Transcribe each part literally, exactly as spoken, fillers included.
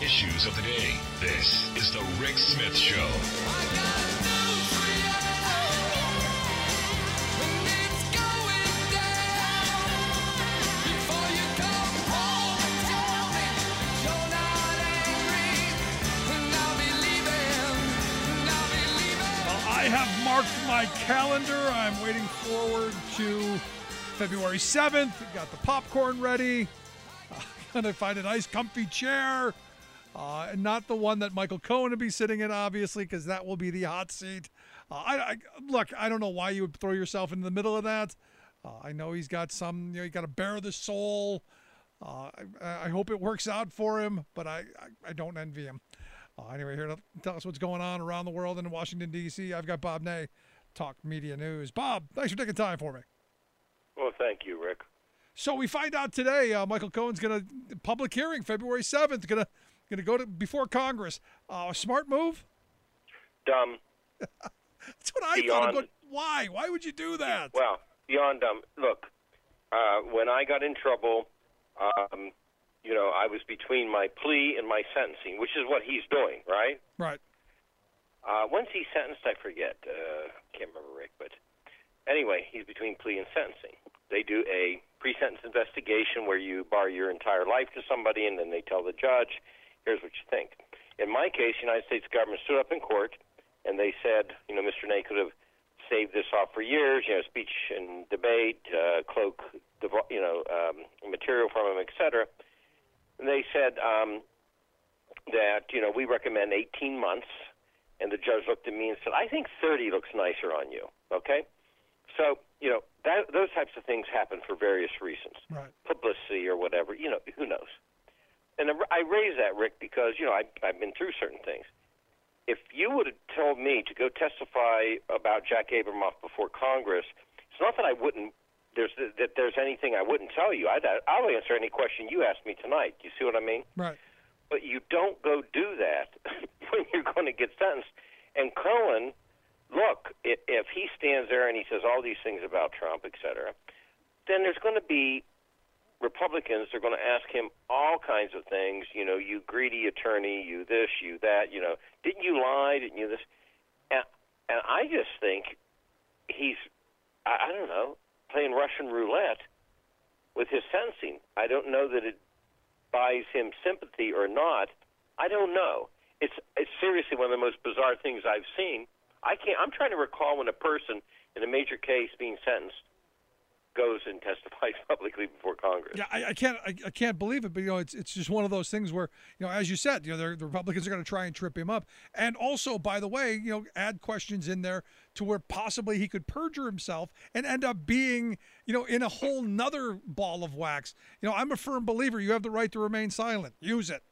issues of the day. This is the Rick Smith Show. I have marked my calendar. I'm waiting forward to February seventh. Got the popcorn ready. Uh, gonna find a nice comfy chair. Uh, and not the one that Michael Cohen will be sitting in, obviously, because that will be the hot seat. Uh, I, I Look, I don't know why you would throw yourself in the middle of that. Uh, I know he's got some, you know, you got to bear the soul. Uh, I, I hope it works out for him, but I, I, I don't envy him. Uh, anyway, here to tell us what's going on around the world and in Washington, D C, I've got Bob Ney, Talk Media News. Bob, thanks for taking time for me. Well, thank you, Rick. So we find out today uh, Michael Cohen's going to, public hearing February seventh, going to going to go to before Congress. Uh, smart move? Dumb. That's what I Beyond, thought. But why? Why would you do that? Well, beyond dumb. Look, uh, when I got in trouble, um, you know, I was between my plea and my sentencing, which is what he's doing, right? Right. Uh, when's he sentenced? I forget. Uh, can't remember, Rick. But anyway, he's between plea and sentencing. They do a pre-sentence investigation where you bar your entire life to somebody, and then they tell the judge, here's what you think. In my case, the United States government stood up in court, and they said, you know, Mister Ney could have saved this off for years, you know, speech and debate, uh, cloak, you know, um, material from him, et cetera. And they said um, that, you know, we recommend eighteen months. And the judge looked at me and said, I think thirty looks nicer on you, okay? So, you know, that, those types of things happen for various reasons. Right. Publicity or whatever, you know, who knows? And I raise that, Rick, because, you know, I, I've been through certain things. If you would have told me to go testify about Jack Abramoff before Congress, it's not that I wouldn't, there's that there's anything I wouldn't tell you. I'd, I'll answer any question you ask me tonight. You see what I mean? Right. But you don't go do that when you're going to get sentenced. And Cohen, look, if he stands there and he says all these things about Trump, et cetera, then there's going to be Republicans are going to ask him all kinds of things. You know, you greedy attorney, you this, you that. You know, didn't you lie? Didn't you this? And, and I just think he's, I, I don't know, playing Russian roulette with his sentencing. I don't know that it buys him sympathy or not. I don't know. It's it's seriously one of the most bizarre things I've seen. I can't. I'm trying to recall when a person in a major case being sentenced goes and testifies publicly before Congress. Yeah, I, I can't. I, I can't believe it. But you know, it's it's just one of those things where, you know, as you said, you know, the Republicans are going to try and trip him up, and also, by the way, you know, add questions in there to where possibly he could perjure himself and end up being, you know, in a whole nother ball of wax. You know, I'm a firm believer. You have the right to remain silent. Use it.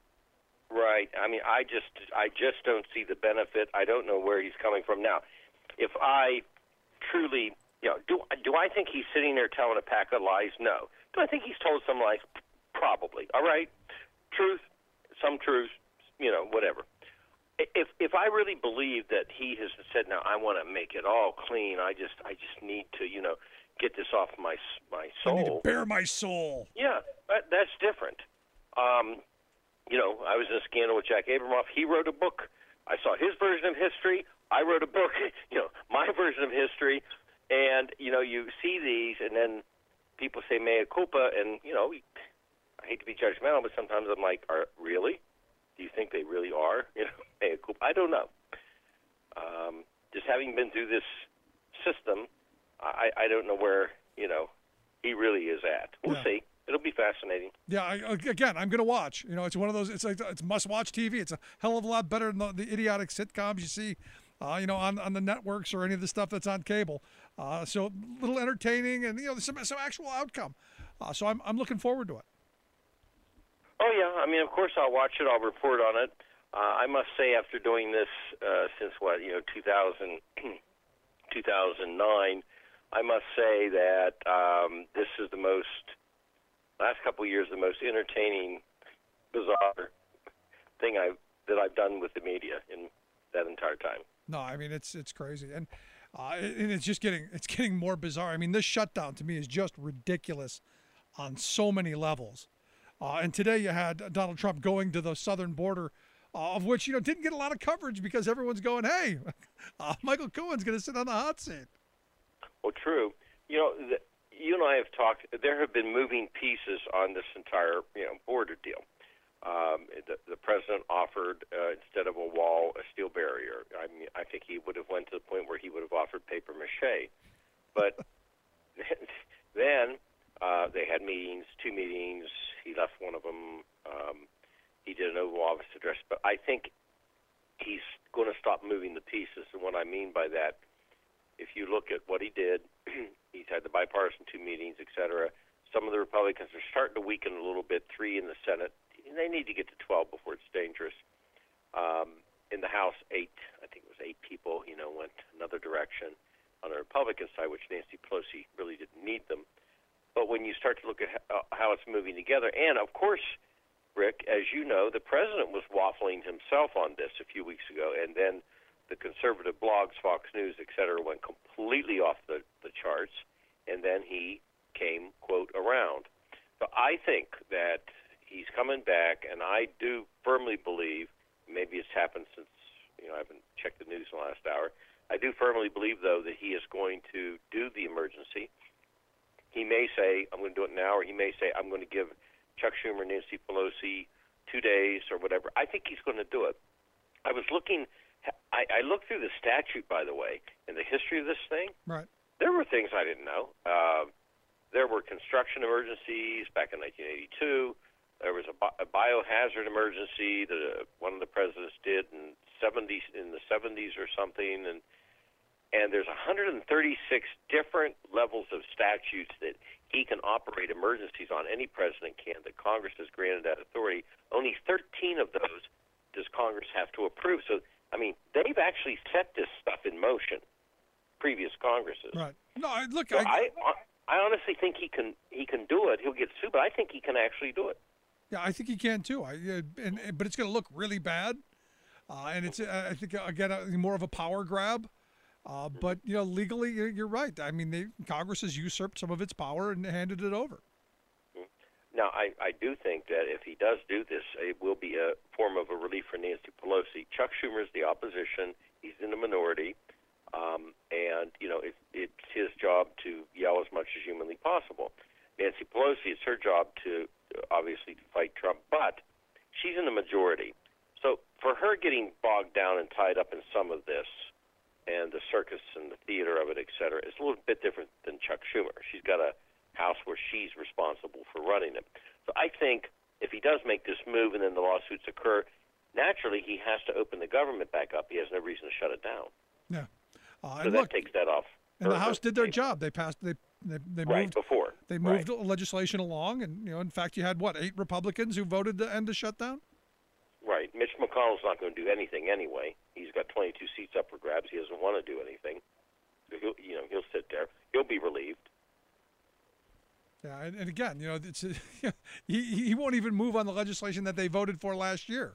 Right. I mean, I just I just don't see the benefit. I don't know where he's coming from now. If I truly, you know, do do I think he's sitting there telling a pack of lies? No. Do I think he's told some lies? Probably. All right. Truth, some truth, you know, whatever. If if I really believe that he has said, now I want to make it all clean. I just I just need to, you know, get this off my my soul. I need to bare my soul. Yeah, that, that's different. Um, you know, I was in a scandal with Jack Abramoff. He wrote a book. I saw his version of history. I wrote a book, you know, my version of history. And, you know, you see these, and then people say mea culpa, and, you know, I hate to be judgmental, but sometimes I'm like, are really? Do you think they really are? You know, mea culpa? I don't know. Um, just having been through this system, I, I don't know where, you know, he really is at. We'll yeah. see. It'll be fascinating. Yeah, I, again, I'm going to watch. You know, it's one of those, it's like, it's must-watch T V. It's a hell of a lot better than the, the idiotic sitcoms you see, uh, you know, on, on the networks or any of the stuff that's on cable. Uh, so a little entertaining and, you know, some, some actual outcome. Uh, so I'm, I'm looking forward to it. Oh, yeah. I mean, of course I'll watch it. I'll report on it. Uh, I must say, after doing this uh, since, what, you know, two thousand, two thousand nine, I must say that um, this is the most, last couple of years, the most entertaining, bizarre thing I that I've done with the media in that entire time. No, I mean, it's it's crazy. And uh, and it's just getting it's getting more bizarre. I mean, this shutdown to me is just ridiculous on so many levels. Uh, and today you had Donald Trump going to the southern border, uh, of which, you know, didn't get a lot of coverage because everyone's going, hey, uh, Michael Cohen's going to sit on the hot seat. Well, true. You know, the, you and I have talked. There have been moving pieces on this entire, you know, border deal. Um, the, the president offered, uh, instead of a wall, a steel barrier. I mean, I think he would have went to the point where he would have offered paper mache. But then uh, they had meetings, two meetings. He left one of them. Um, he did an Oval Office address. But I think he's going to stop moving the pieces. And what I mean by that, if you look at what he did, he's had the bipartisan two meetings, et cetera. Some of the Republicans are starting to weaken a little bit, three in the Senate. They need to get to twelve before it's dangerous. Um, in the House, eight, I think it was eight people, you know, went another direction on the Republican side, which Nancy Pelosi really didn't need them. But when you start to look at how, how it's moving together, and of course, Rick, as you know, the president was waffling himself on this a few weeks ago, and then the conservative blogs, Fox News, et cetera, went completely off the, the charts, and then he came, quote, around. So I think that he's coming back, and I do firmly believe, maybe it's happened since, you know, I haven't checked the news in the last hour. I do firmly believe, though, that he is going to do the emergency. He may say, I'm going to do it now, or he may say, I'm going to give Chuck Schumer, Nancy Pelosi two days or whatever. I think he's going to do it. I was looking, I, I looked through the statute, by the way, and the history of this thing. Right. There were things I didn't know. Uh, there were construction emergencies back in nineteen eighty-two. There was a, bi- a biohazard emergency that uh, one of the presidents did in seventies in the seventies or something, and and there's one hundred thirty-six different levels of statutes that he can operate emergencies on. Any president can. That Congress has granted that authority. Only thirteen of those does Congress have to approve. So, I mean, they've actually set this stuff in motion. Previous Congresses. Right. No, I, look, So I, I I honestly think he can he can do it. He'll get sued, but I think he can actually do it. yeah, I think he can too. I, uh, and, and but it's going to look really bad, uh, and it's uh, I think again uh, more of a power grab. Uh, but you know, legally, you're, you're right. I mean, they, Congress has usurped some of its power and handed it over. Now, I, I do think that if he does do this, it will be a form of a relief for Nancy Pelosi. Chuck Schumer is the opposition. He's in the minority. Um, and, you know, it, it's his job to yell as much as humanly possible. Nancy Pelosi, it's her job to, obviously, to fight Trump. But she's in the majority. So for her getting bogged down and tied up in some of this, and the circus and the theater of it, et cetera, is a little bit different than Chuck Schumer. She's got a house where she's responsible for running it. So I think if he does make this move and then the lawsuits occur, naturally he has to open the government back up. He has no reason to shut it down. Yeah. Uh, so and that look, takes that off. and the her- House did their her- job. They passed. They they, they Right, moved before. They moved Right. legislation along, and you know, in fact, you had what eight Republicans who voted to end the shutdown. Right. Mitch McConnell's not going to do anything anyway. He's got twenty-two seats up for grabs. He doesn't want to do anything. So he'll, you know, he'll sit there. He'll be relieved. Yeah, and, and again, you know, it's he he won't even move on the legislation that they voted for last year.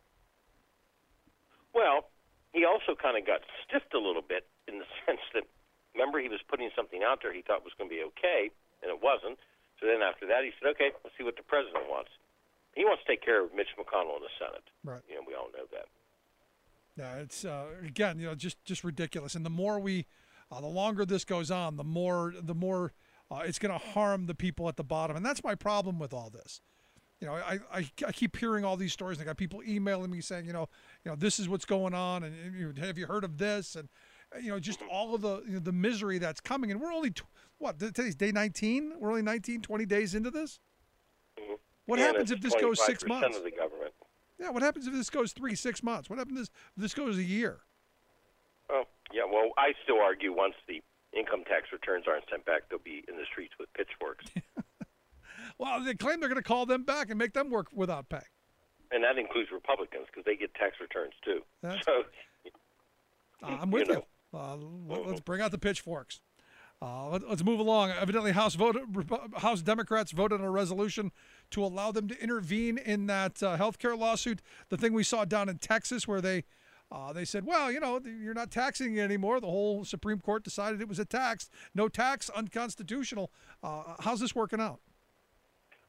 Well, he also kind of got stiffed a little bit in the sense that, remember, he was putting something out there he thought was going to be okay, and it wasn't. So then after that, he said, okay, let's see what the president wants. He wants to take care of Mitch McConnell in the Senate. Right. You know, we all know that. Yeah, it's uh, again, you know, just just ridiculous. And the more we, uh, the longer this goes on, the more the more uh, it's going to harm the people at the bottom. And that's my problem with all this. You know, I, I, I keep hearing all these stories. I got people emailing me saying, you know, you know, this is what's going on, and, and you know, have you heard of this? And you know, just all of the you know, the misery that's coming. And we're only tw- what today's day nineteen. We're only nineteen, twenty days into this. Mm-hmm. What And happens it's if this goes six twenty-five percent months? of the government. Yeah, what happens if this goes three, six months? What happens if this goes a year? Oh, yeah, well, I still argue once the income tax returns aren't sent back, they'll be in the streets with pitchforks. Well, they claim they're going to call them back and make them work without pay. And that includes Republicans because they get tax returns too. That's- so, Uh, I'm with You you. Uh, let, us bring out the pitchforks. Uh, let, us move along. Evidently, House voted, House Democrats voted on a resolution to allow them to intervene in that uh, health care lawsuit. The thing we saw down in Texas, where they uh, they said, "Well, you know, you're not taxing it anymore." The whole Supreme Court decided it was a tax. No tax, unconstitutional. Uh, how's this working out?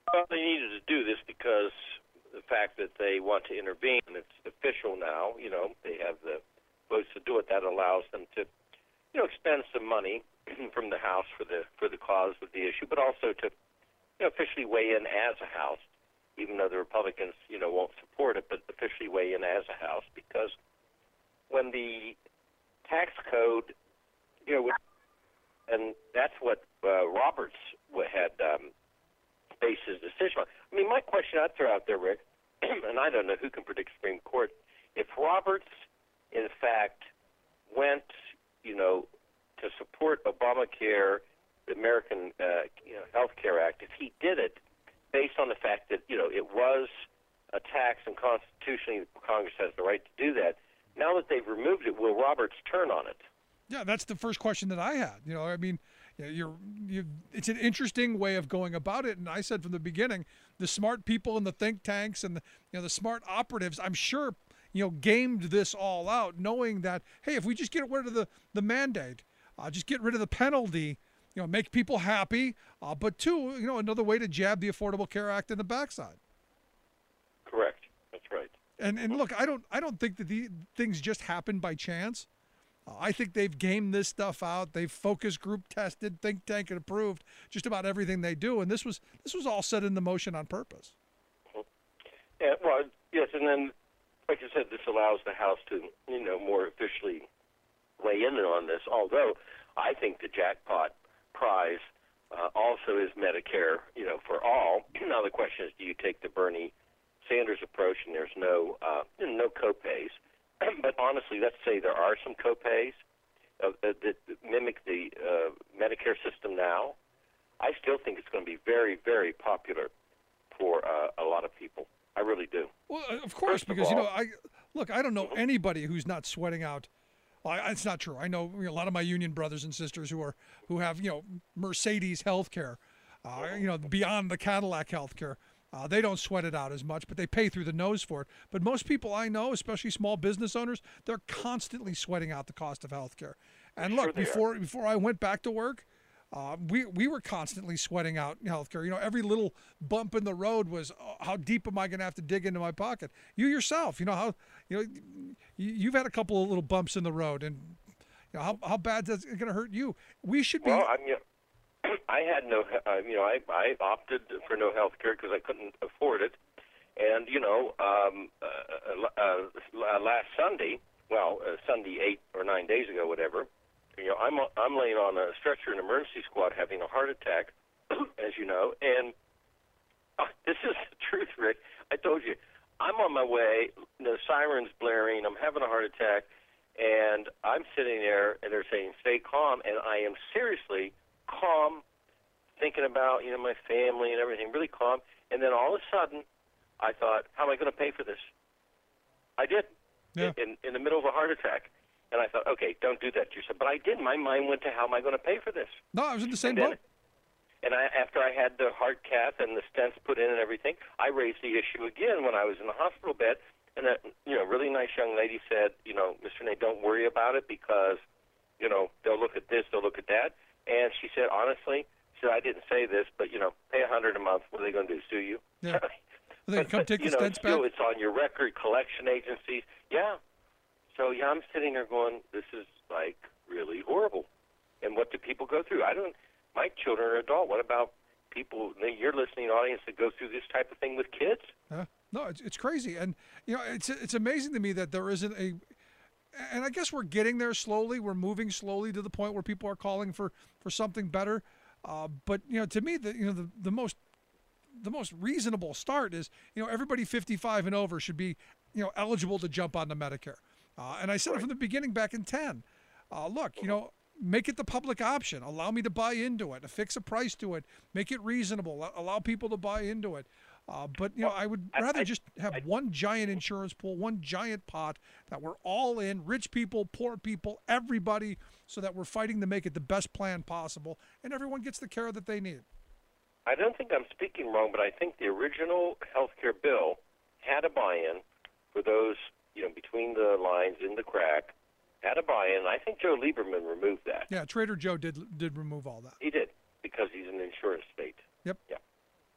Well, they needed to do this because the fact that they want to intervene, it's official now. You know, they have the votes to do it. That allows them to, you know, expend some money from the House for the for the cause of the issue, but also to, you know, officially weigh in as a House, even though the Republicans, you know, won't support it, but officially weigh in as a House, because when the tax code, you know, and that's what uh, Roberts had um, based his decision on. I mean, my question I'd throw out there, Rick, and I don't know who can predict Supreme Court, if Roberts, in fact, went, you know, to support Obamacare, the American uh, you know, Health Care Act, if he did it based on the fact that, you know, it was a tax and constitutionally Congress has the right to do that, now that they've removed it, will Roberts turn on it? Yeah, that's the first question that I had. You know, I mean, you're, you it's an interesting way of going about it. And I said from the beginning, the smart people in the think tanks and the, you know, the smart operatives, I'm sure, you know, gamed this all out, knowing that, hey, if we just get rid of the, the mandate, uh, just get rid of the penalty, you know, make people happy. Uh, but two, you know, another way to jab the Affordable Care Act in the backside. Correct. That's right. And and look, I don't I don't think that the things just happen by chance. Uh, I think they've gamed this stuff out. They've focus group tested, think tank and approved just about everything they do. And this was this was all set into motion on purpose. Yeah, well, yes, and then, like I said, this allows the House to, you know, more officially weigh in on this. Although I think the jackpot prize uh, also is Medicare, you know, for all. Now the question is, do you take the Bernie Sanders approach, and there's no uh, no copays? But honestly, let's say there are some copays uh, that, that mimic the uh, Medicare system now. I still think it's going to be very, very popular for uh, a lot of people. I really do. Well, of course, First of because, you know, all- I look, I don't know anybody who's not sweating out. Well, I, it's not true. I know, you know a lot of my union brothers and sisters who are who have, you know, Mercedes healthcare, uh, you know, beyond the Cadillac healthcare. Uh, they don't sweat it out as much, but they pay through the nose for it. But most people I know, especially small business owners, they're constantly sweating out the cost of healthcare. And Sure look, they are. before before I went back to work, uh, we we were constantly sweating out healthcare. You know, every little bump in the road was, oh, how deep am I going to have to dig into my pocket? You yourself, you know how you know you, you've had a couple of little bumps in the road, and you know how how bad is it going to hurt you? We should be. Well, I mean, I had no, uh, you know, I, I opted for no health care because I couldn't afford it. And, you know, um, uh, uh, last Sunday, well, uh, Sunday eight or nine days ago, whatever, you know, I'm I'm laying on a stretcher in emergency squad having a heart attack, as you know. And uh, this is the truth, Rick. I told you, I'm on my way, the siren's blaring, I'm having a heart attack, and I'm sitting there, and they're saying, stay calm, and I am seriously calm, thinking about, you know, my family and everything, really calm. And then all of a sudden, I thought, how am I going to pay for this? I did, Yeah. in, in the middle of a heart attack. And I thought, okay, don't do that to yourself. But I did. My mind went to, how am I going to pay for this? No, I was in the same And then- boat. And I, after I had the heart cath and the stents put in and everything, I raised the issue again when I was in the hospital bed. And a you know, really nice young lady said, you know, Mister Nate, don't worry about it because, you know, they'll look at this, they'll look at that. And she said, honestly, she said, I didn't say this, but, you know, pay a hundred a month. What are they going to do, sue you? Yeah. Well, they but, come but, take you the know, stents still, back. it's on your record, collection agencies. Yeah. So, yeah, I'm sitting there going, this is, like, really horrible. And what do people go through? I don't, my children are adult. What about people, your listening audience, that go through this type of thing with kids? Yeah. No, it's it's crazy, and you know, it's it's amazing to me that there isn't a, and I guess we're getting there slowly. We're moving slowly to the point where people are calling for for something better. Uh, but you know, to me, the you know the the most the most reasonable start is, you know, everybody fifty-five and over should be, you know, eligible to jump onto Medicare. Uh, and I said it from the beginning back in ten. Uh, look, you know, make it the public option. Allow me to buy into it. Affix a price to it. Make it reasonable. Allow people to buy into it. Uh, but, you know, I would rather I- just have I- one giant insurance pool, one giant pot that we're all in, rich people, poor people, everybody, so that we're fighting to make it the best plan possible, and everyone gets the care that they need. I don't think I'm speaking wrong, but I think the original health care bill had a buy-in for those, you know, between the lines in the crack, had a buy-in. I think Joe Lieberman removed that. Yeah, Trader Joe did did remove all that. He did, because he's an insurance state. Yep. Yeah.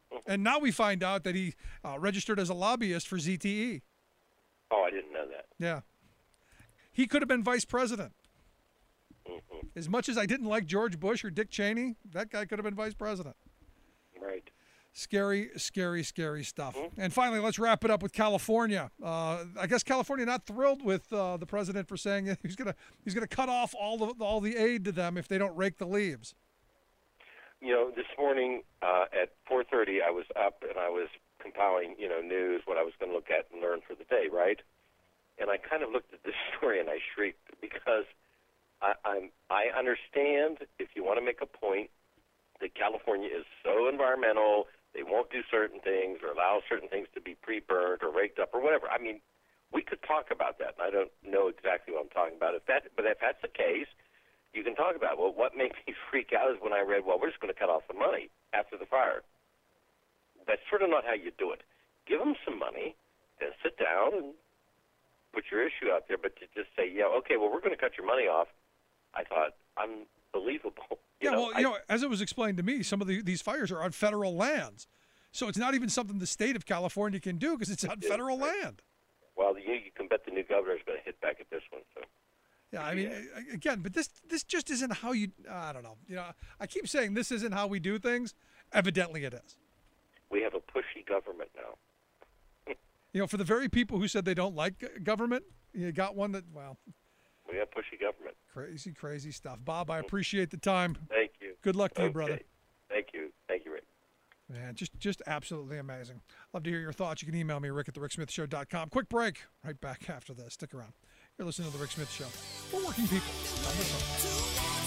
And now we find out that he uh, registered as a lobbyist for Z T E. Oh, I didn't know that. Yeah. He could have been vice president. Mm-hmm. As much as I didn't like George Bush or Dick Cheney, that guy could have been vice president. Right. Scary, scary, scary stuff. Mm-hmm. And finally, let's wrap it up with California. Uh, I guess California not thrilled with uh, the president for saying he's gonna he's gonna cut off all the all the aid to them if they don't rake the leaves. You know, this morning uh, at four thirty, I was up and I was compiling, you know, news, what I was going to look at and learn for the day, right? And I kind of looked at this story and I shrieked because I, I'm I understand if you want to make a point that California is so environmental, they won't do certain things or allow certain things to be pre-burned or raked up or whatever. I mean, we could talk about that, and I don't know exactly what I'm talking about. If that, but if that's the case, you can talk about it. Well, what made me freak out is when I read, well, we're just going to cut off the money after the fire. That's sort of not how you do it. Give them some money, then sit down and put your issue out there. But to just say, yeah, okay, well, we're going to cut your money off, I thought, unbelievable. You yeah, know, well, I, you know, as it was explained to me, some of the, these fires are on federal lands. So it's not even something the state of California can do because it's on federal land. Well, you, you can bet the new governor is going to hit back at this one. So. Yeah, I mean, yeah. again, but this this just isn't how you, I don't know. You know, I keep saying this isn't how we do things. Evidently it is. We have a pushy government now. You know, for the very people who said they don't like government, you got one that, well. We have pushy government. Crazy, crazy stuff. Bob, I appreciate the time. Thank you. Good luck to okay. you, brother. Thank you. Thank you, Rick. Man, just just absolutely amazing. Love to hear your thoughts. You can email me, rick at the rick smith show dot com. Quick break. Right back after this. Stick around. You're listening to The Rick Smith Show. For working people. On the phone.